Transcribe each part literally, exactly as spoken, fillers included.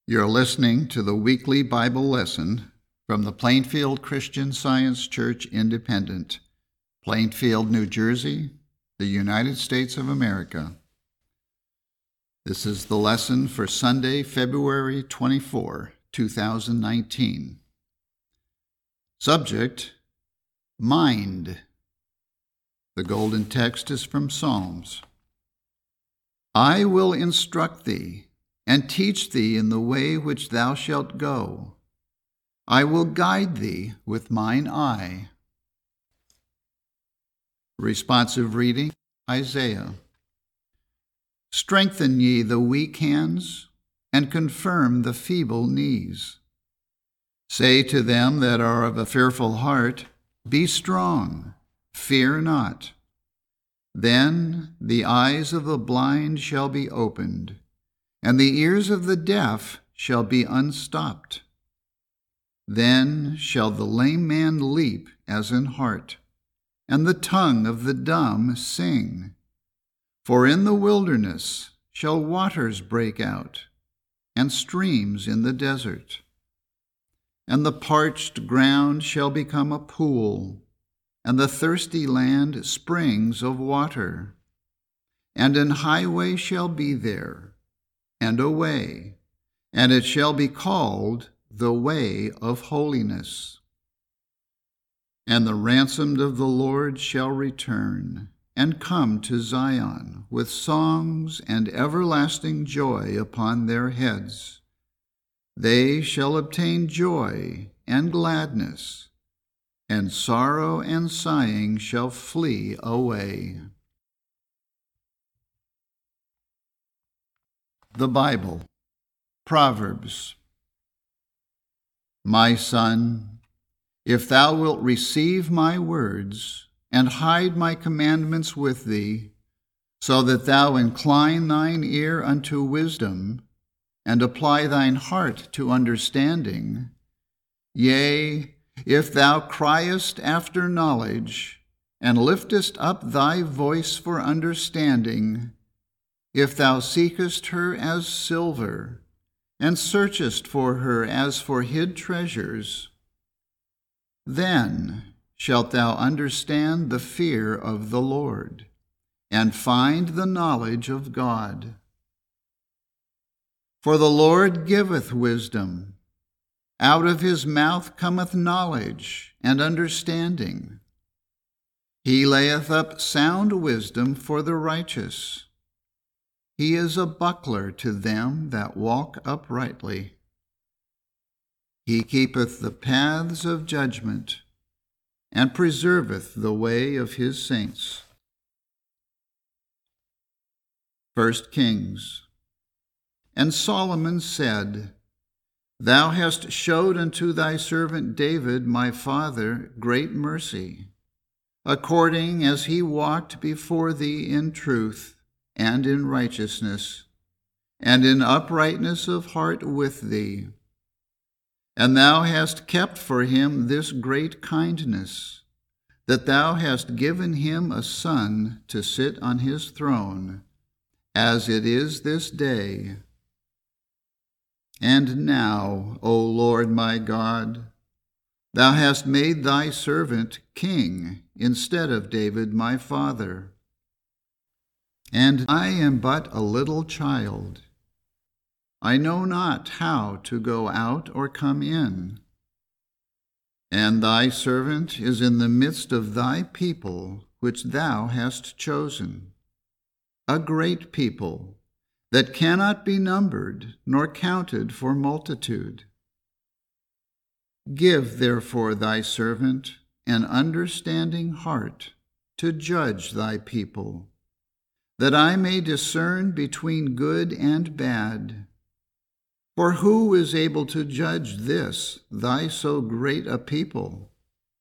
You're listening to the weekly Bible lesson from the Plainfield Christian Science Church Independent, Plainfield, New Jersey, the United States of America. This is the lesson for Sunday, February twenty-fourth, two thousand nineteen. Subject, Mind. The golden text is from Psalms. I will instruct thee, and teach thee in the way which thou shalt go. I will guide thee with mine eye. Responsive reading, Isaiah. Strengthen ye the weak hands, and confirm the feeble knees. Say to them that are of a fearful heart, Be strong, fear not. Then the eyes of the blind shall be opened, and the ears of the deaf shall be unstopped. Then shall the lame man leap as an hart, and the tongue of the dumb sing. For in the wilderness shall waters break out, and streams in the desert. And the parched ground shall become a pool, and the thirsty land springs of water. And an highway shall be there, and a way, and it shall be called the way of holiness. And the ransomed of the Lord shall return, and come to Zion with songs and everlasting joy upon their heads. They shall obtain joy and gladness, and sorrow and sighing shall flee away. The Bible, Proverbs. My son, if thou wilt receive my words, and hide my commandments with thee, so that thou incline thine ear unto wisdom, and apply thine heart to understanding, yea, if thou criest after knowledge, and liftest up thy voice for understanding, if thou seekest her as silver, and searchest for her as for hid treasures, then shalt thou understand the fear of the Lord, and find the knowledge of God. For the Lord giveth wisdom. Out of his mouth cometh knowledge and understanding. He layeth up sound wisdom for the righteous. He is a buckler to them that walk uprightly. He keepeth the paths of judgment, and preserveth the way of his saints. First Kings. And Solomon said, Thou hast showed unto thy servant David my father great mercy, according as he walked before thee in truth, and in righteousness, and in uprightness of heart with thee. And thou hast kept for him this great kindness, that thou hast given him a son to sit on his throne, as it is this day. And now, O Lord my God, thou hast made thy servant king instead of David my father. And I am but a little child. I know not how to go out or come in. And thy servant is in the midst of thy people which thou hast chosen, a great people that cannot be numbered nor counted for multitude. Give therefore thy servant an understanding heart to judge thy people, that I may discern between good and bad. For who is able to judge this, thy so great a people?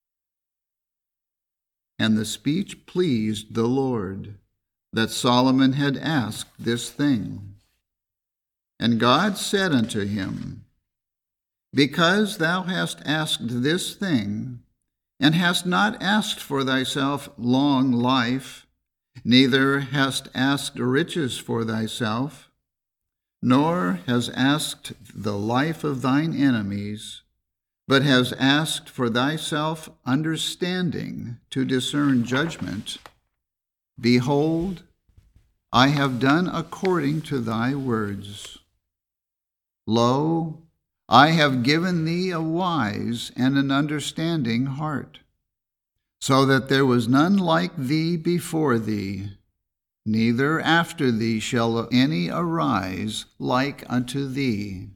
And the speech pleased the Lord, that Solomon had asked this thing. And God said unto him, Because thou hast asked this thing, and hast not asked for thyself long life, neither hast asked riches for thyself, nor has asked the life of thine enemies, but has asked for thyself understanding to discern judgment, behold, I have done according to thy words. Lo, I have given thee a wise and an understanding heart, so that there was none like thee before thee, neither after thee shall any arise like unto thee.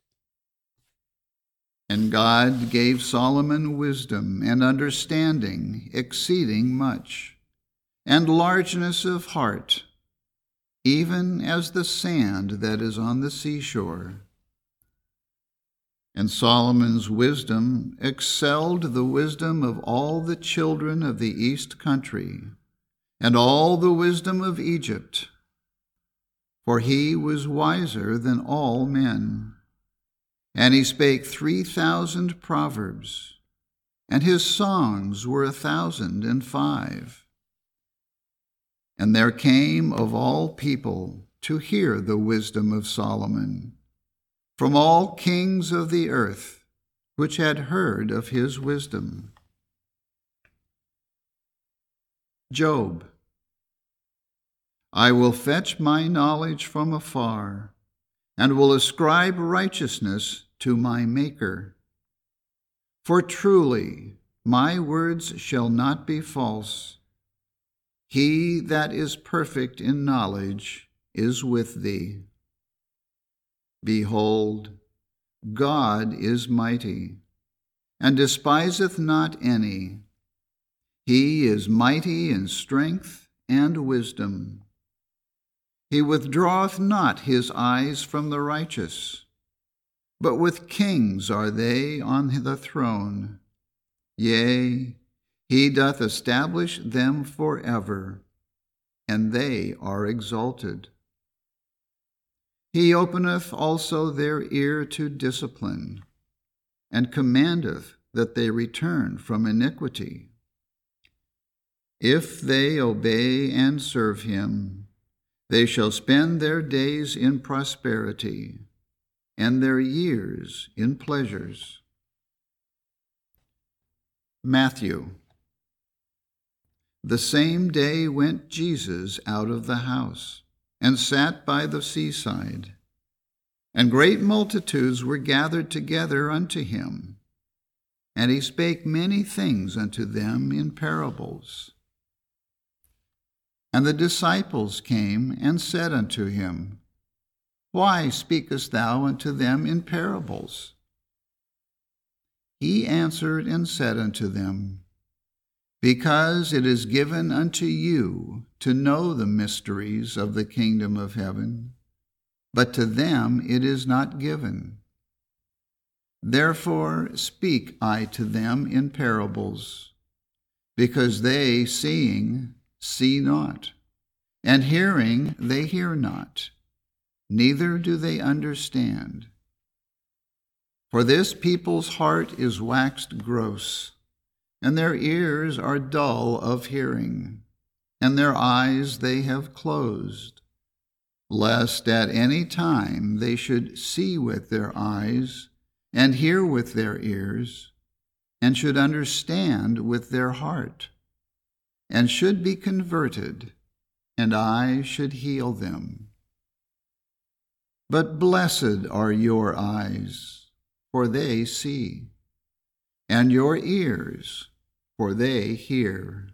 And God gave Solomon wisdom and understanding exceeding much, and largeness of heart, even as the sand that is on the seashore. And Solomon's wisdom excelled the wisdom of all the children of the east country, and all the wisdom of Egypt, for he was wiser than all men. And he spake three thousand proverbs, and his songs were a thousand and five. And there came of all people to hear the wisdom of Solomon, from all kings of the earth, which had heard of his wisdom. Job. I will fetch my knowledge from afar, and will ascribe righteousness to my Maker. For truly my words shall not be false. He that is perfect in knowledge is with thee. Behold, God is mighty, and despiseth not any. He is mighty in strength and wisdom. He withdraweth not his eyes from the righteous, but with kings are they on the throne. Yea, he doth establish them forever, and they are exalted. He openeth also their ear to discipline, and commandeth that they return from iniquity. If they obey and serve him, they shall spend their days in prosperity, and their years in pleasures. Matthew. The same day went Jesus out of the house, and sat by the seaside. And great multitudes were gathered together unto him, and he spake many things unto them in parables. And the disciples came and said unto him, Why speakest thou unto them in parables? He answered and said unto them, Because it is given unto you to know the mysteries of the kingdom of heaven, but to them it is not given. Therefore speak I to them in parables, because they, seeing, see not, and hearing, they hear not, neither do they understand. For this people's heart is waxed gross, and their ears are dull of hearing, and their eyes they have closed, lest at any time they should see with their eyes, and hear with their ears, and should understand with their heart, and should be converted, and I should heal them. But blessed are your eyes, for they see, and your ears, for they hear.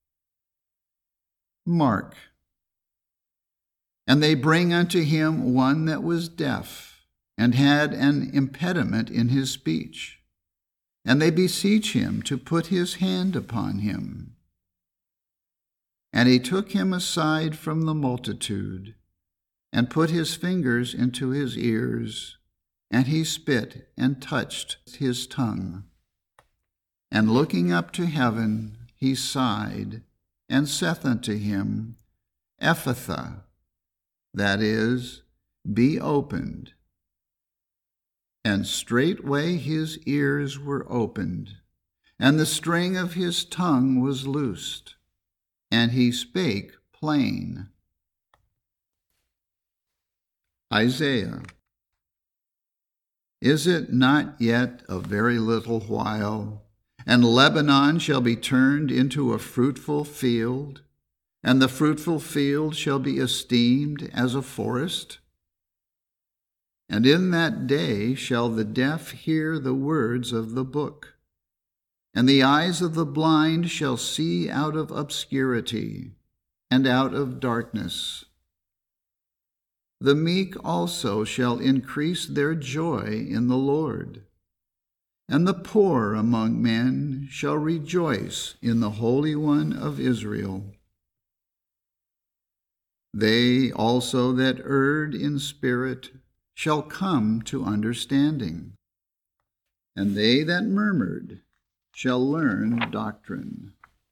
Mark. And they bring unto him one that was deaf, and had an impediment in his speech, and they beseech him to put his hand upon him. And he took him aside from the multitude, and put his fingers into his ears, and he spit and touched his tongue. And looking up to heaven, he sighed, and saith unto him, Ephphatha, that is, be opened. And straightway his ears were opened, and the string of his tongue was loosed, and he spake plain. Isaiah. Is it not yet a very little while, and Lebanon shall be turned into a fruitful field, and the fruitful field shall be esteemed as a forest? And in that day shall the deaf hear the words of the book, and the eyes of the blind shall see out of obscurity and out of darkness. The meek also shall increase their joy in the Lord, and the poor among men shall rejoice in the Holy One of Israel. They also that erred in spirit shall come to understanding, and they that murmured shall learn doctrine.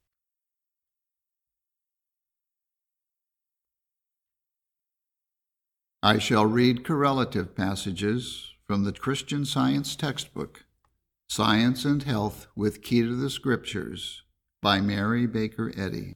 I shall read correlative passages from the Christian Science textbook, Science and Health with Key to the Scriptures, by Mary Baker Eddy.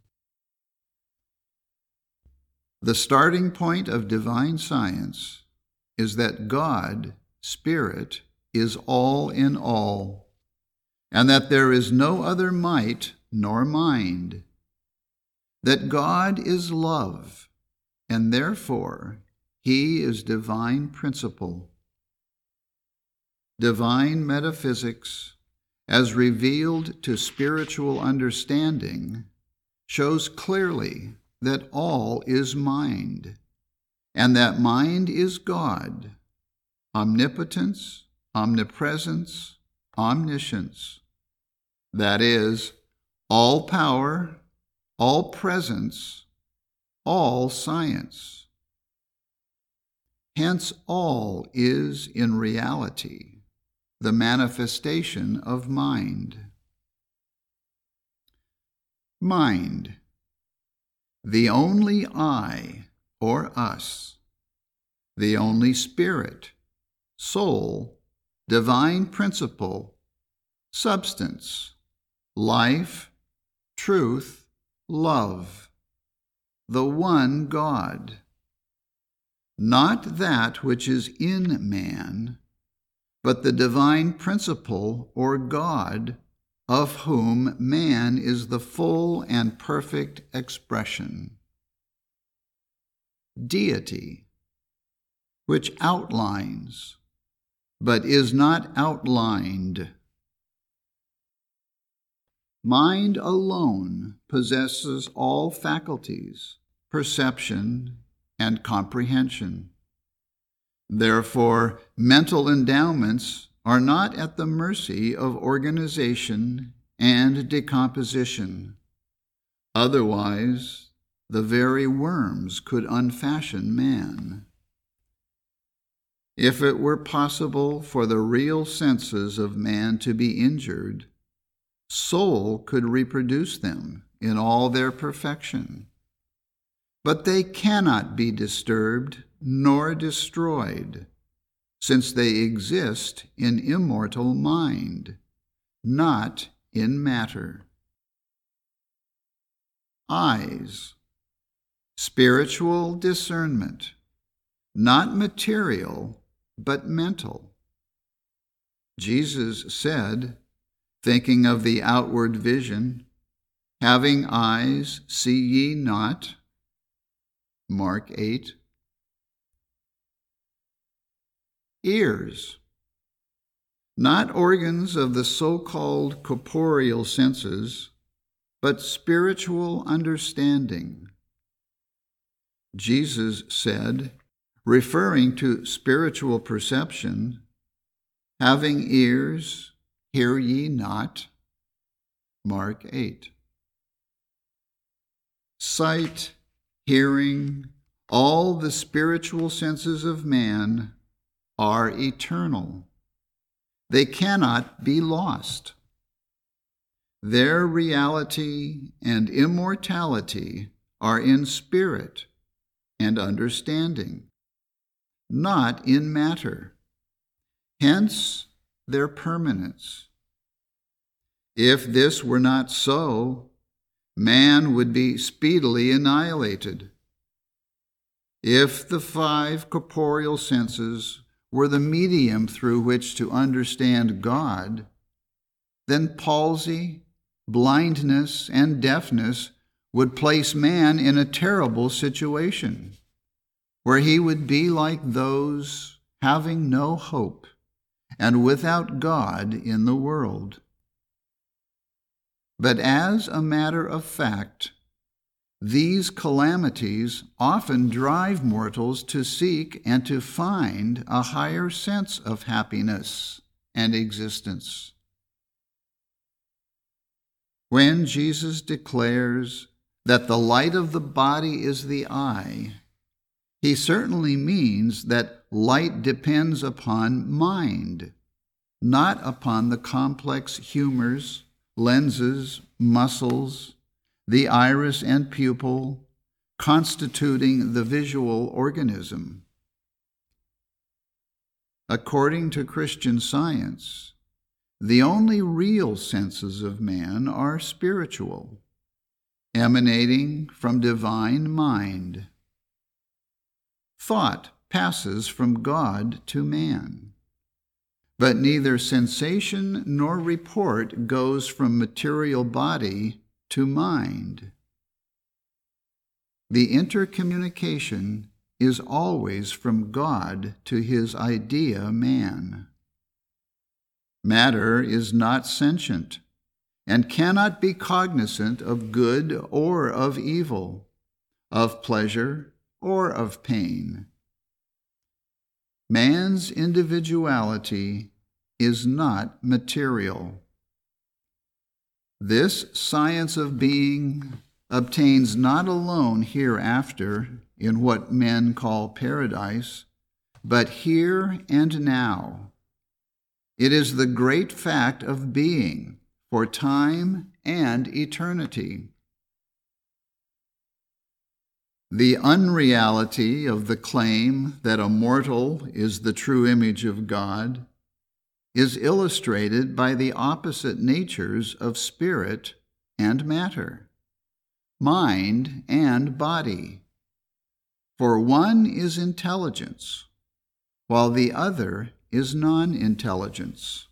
The starting point of divine science is that God, Spirit, is all in all, and that there is no other might nor mind, that God is love, and therefore He is divine principle. Divine metaphysics, as revealed to spiritual understanding, shows clearly that all is mind, and that mind is God, omnipotence, omnipresence, omniscience. That is, all power, all presence, all science. Hence, all is in reality the manifestation of mind. Mind, the only I, or us, the only spirit, soul, divine principle, substance, life, truth, love, the one God. Not that which is in man, but the divine principle or God, of whom man is the full and perfect expression. Deity, which outlines, but is not outlined. Mind alone possesses all faculties, perception, and comprehension. Therefore, mental endowments are not at the mercy of organization and decomposition. Otherwise, the very worms could unfashion man. If it were possible for the real senses of man to be injured, soul could reproduce them in all their perfection. But they cannot be disturbed nor destroyed, since they exist in immortal mind, not in matter. Eyes, spiritual discernment, not material, but mental. Jesus said, thinking of the outward vision, "Having eyes, see ye not?" Mark eight. Ears, not organs of the so-called corporeal senses, but spiritual understanding. Jesus said, referring to spiritual perception, "Having ears, hear ye not?" Mark eight. Sight, hearing, all the spiritual senses of man are eternal. They cannot be lost. Their reality and immortality are in spirit and understanding, not in matter. Hence their permanence. If this were not so, man would be speedily annihilated. If the five corporeal senses were the medium through which to understand God, then palsy, blindness, and deafness would place man in a terrible situation, where he would be like those having no hope and without God in the world. But as a matter of fact, these calamities often drive mortals to seek and to find a higher sense of happiness and existence. When Jesus declares that the light of the body is the eye, he certainly means that light depends upon mind, not upon the complex humors, lenses, muscles, the iris and pupil, constituting the visual organism. According to Christian Science, the only real senses of man are spiritual, emanating from divine mind. Thought passes from God to man, but neither sensation nor report goes from material body to mind. The intercommunication is always from God to his idea man. Matter is not sentient and cannot be cognizant of good or of evil, of pleasure or of pain. Man's individuality is not material. This science of being obtains not alone hereafter in what men call paradise, but here and now. It is the great fact of being for time and eternity. The unreality of the claim that a mortal is the true image of God is illustrated by the opposite natures of spirit and matter, mind and body. For one is intelligence, while the other is non-intelligence.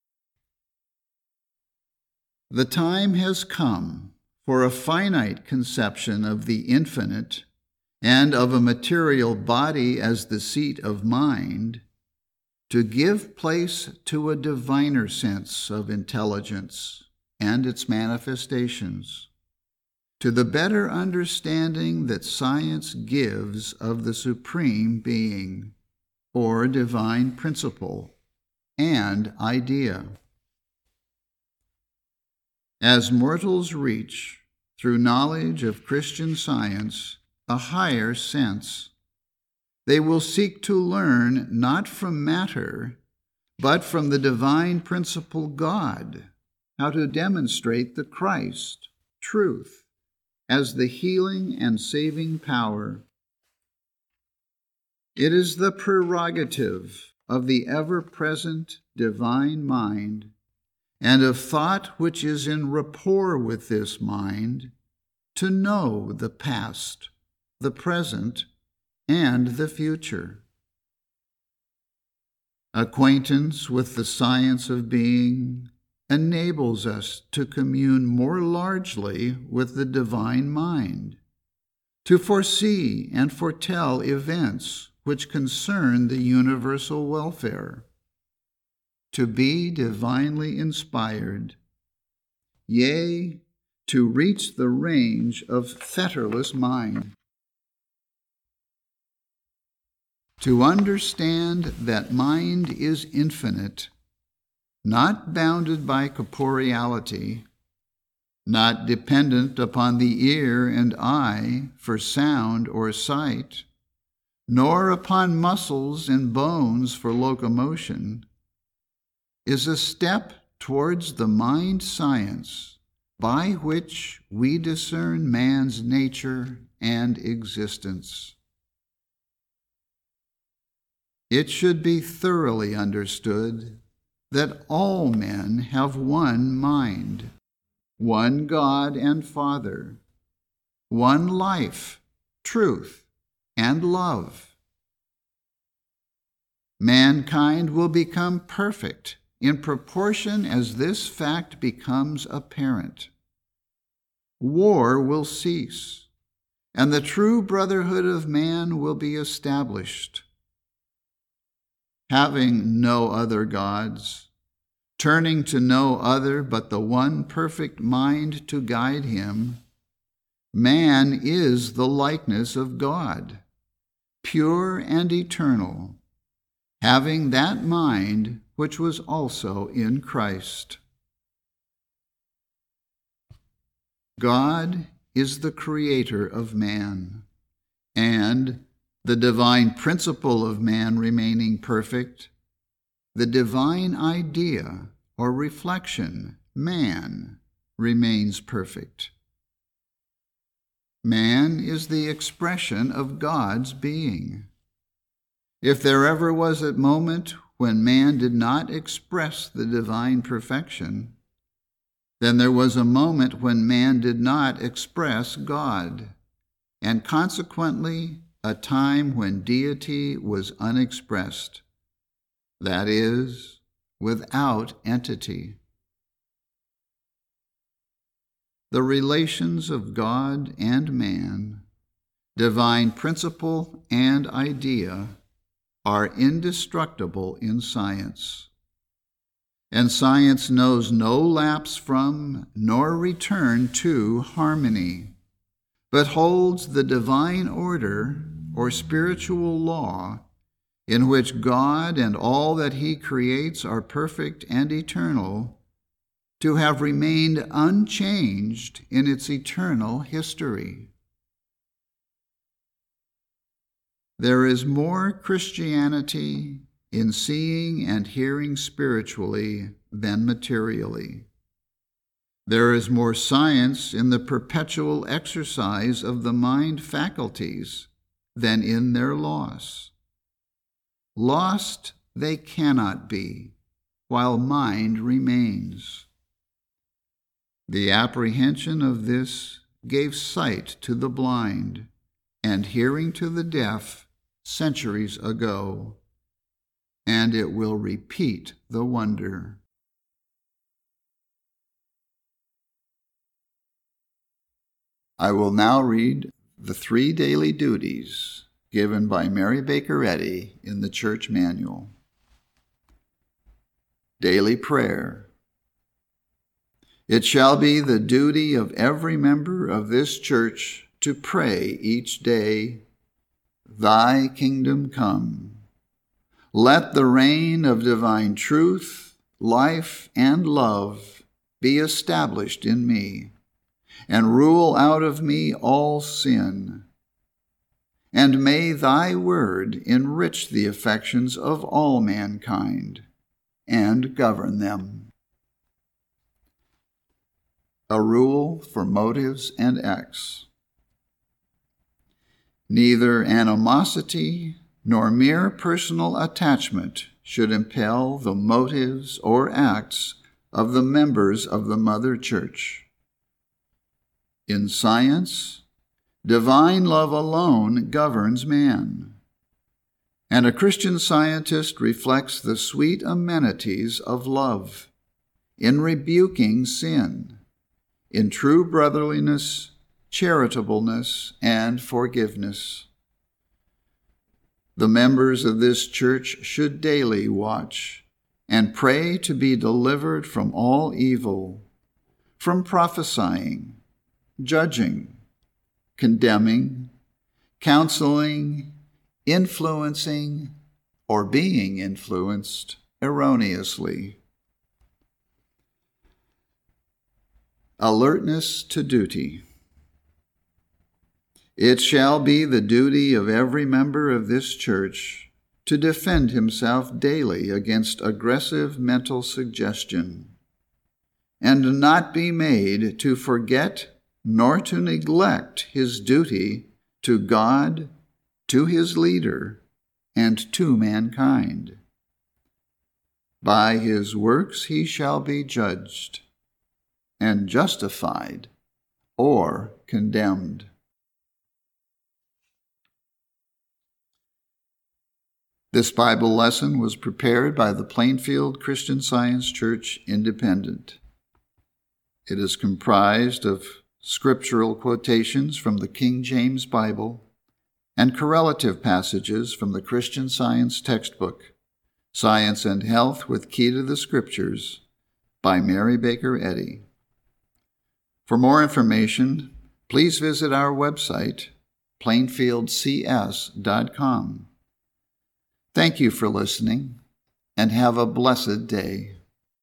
The time has come for a finite conception of the infinite and of a material body as the seat of mind to give place to a diviner sense of intelligence and its manifestations, to the better understanding that science gives of the supreme being, or divine principle and idea. As mortals reach, through knowledge of Christian science, a higher sense, they will seek to learn not from matter, but from the divine principle God, how to demonstrate the Christ, truth, as the healing and saving power. It is the prerogative of the ever-present divine mind and of thought which is in rapport with this mind to know the past, the present, and the future. Acquaintance with the science of being enables us to commune more largely with the divine mind, to foresee and foretell events which concern the universal welfare, to be divinely inspired, yea, to reach the range of fetterless mind. To understand that mind is infinite, not bounded by corporeality, not dependent upon the ear and eye for sound or sight, nor upon muscles and bones for locomotion, is a step towards the mind science by which we discern man's nature and existence. It should be thoroughly understood that all men have one mind, one God and Father, one life, truth, and love. Mankind will become perfect in proportion as this fact becomes apparent. War will cease, and the true brotherhood of man will be established. Having no other gods, turning to no other but the one perfect mind to guide him, man is the likeness of God, pure and eternal, having that mind which was also in Christ. God is the creator of man, and the divine principle of man remaining perfect, the divine idea or reflection, man, remains perfect. Man is the expression of God's being. If there ever was a moment when man did not express the divine perfection, then there was a moment when man did not express God, and consequently a time when deity was unexpressed, that is, without entity. The relations of God and man, divine principle and idea, are indestructible in science. And science knows no lapse from nor return to harmony, but holds the divine order or spiritual law in which God and all that he creates are perfect and eternal, to have remained unchanged in its eternal history. There is more Christianity in seeing and hearing spiritually than materially. There is more science in the perpetual exercise of the mind faculties than in their loss. Lost they cannot be, while mind remains. The apprehension of this gave sight to the blind and hearing to the deaf centuries ago, and it will repeat the wonder. I will now read the three daily duties given by Mary Baker Eddy in the Church Manual. Daily Prayer. It shall be the duty of every member of this church to pray each day, Thy kingdom come. Let the reign of divine truth, life, and love be established in me, and rule out of me all sin. And may thy word enrich the affections of all mankind and govern them. A rule for motives and acts. Neither animosity nor mere personal attachment should impel the motives or acts of the members of the Mother Church. In science, divine love alone governs man, and a Christian scientist reflects the sweet amenities of love in rebuking sin, in true brotherliness, charitableness, and forgiveness. The members of this church should daily watch and pray to be delivered from all evil, from prophesying, judging, condemning, counseling, influencing, or being influenced erroneously. Alertness to duty. It shall be the duty of every member of this church to defend himself daily against aggressive mental suggestion, and not be made to forget nor to neglect his duty to God, to his leader, and to mankind. By his works he shall be judged, and justified or condemned. This Bible lesson was prepared by the Plainfield Christian Science Church Independent. It is comprised of scriptural quotations from the King James Bible and correlative passages from the Christian Science textbook, Science and Health with Key to the Scriptures, by Mary Baker Eddy. For more information, please visit our website, plainfield c s dot com. Thank you for listening, and have a blessed day.